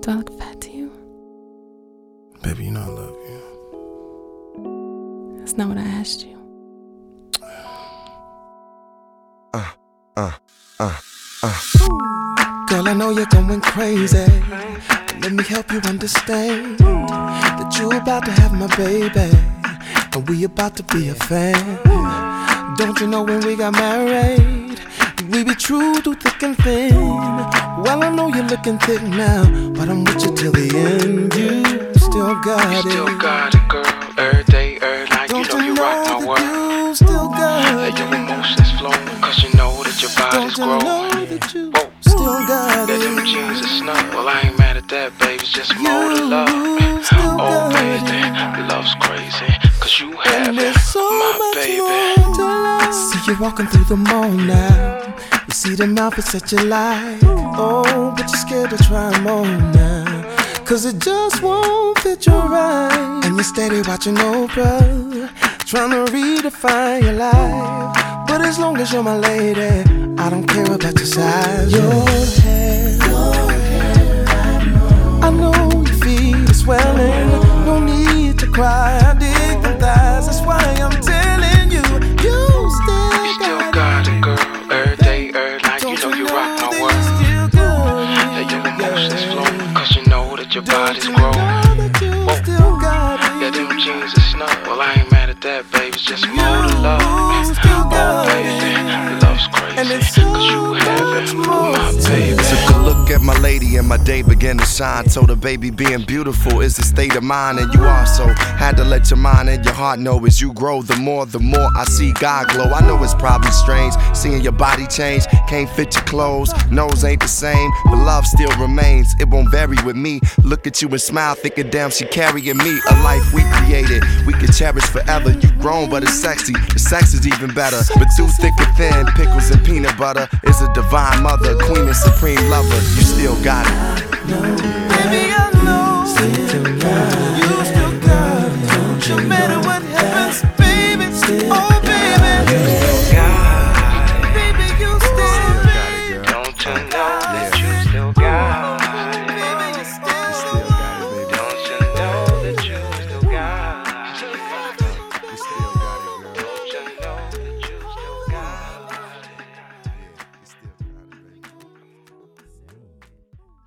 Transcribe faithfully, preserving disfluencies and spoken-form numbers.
Do I look fat to you? Baby, you know I love you. That's not what I asked you. Uh, uh, uh, uh. Girl, I know you're going crazy. Let me help you understand that you about to have my baby, and we about to be a fan. Don't you know when we got married, we be true through thick and thin. Well, I know you're looking thick now, but I'm with you till the end. You still got you it. Still got it, girl. Every day, every night, Don't you know you rock my world. You still got Let it. your emotions flow, cause you know that your body's Don't you growing. know that you Whoa. still got Let it. them jeans are snug. Well, I ain't mad at that, baby. It's just more to love. still Oh, got baby, it. love's crazy, cause you have And it, there's so my much baby. more to love. See you walking through the mall now. You see them outfits that you like. Oh, but you're scared to try them on now, cause it just won't fit you right. And you're steady watching Oprah, trying to redefine your life. But as long as you're my lady, I don't care about your size. Your hair, your hair, I know. I know your feet are swelling. No need to cry, I dig the thighs. That's why I'm telling you, you still You still got, got it, girl. Every day, every night, you know you rock my world. Let your emotions flow, cause you know that your body's growing. Yeah, them jeans are snug. Well, I ain't mad at that, baby. It's just more to love. Oh, baby, love's crazy, cause you have it, my baby. Took a look at my lady and my day began to shine. Told her, baby, being beautiful is a state of mind, and you are so. Had to let your mind and your heart know as you grow, the more, the more I see God glow. I know it's probably strange seeing your body change. Can't fit your clothes, nose ain't the same, but love still remains. It won't vary with me. Look at you and smile, thinking, damn, she carrying me. A life we created, we can cherish forever. You grown, but it's sexy. The sex is even better. But through thick and thin, pickles and peanut butter is a divine mother, queen and supreme lover. You still got it. Baby, I know. Still got it.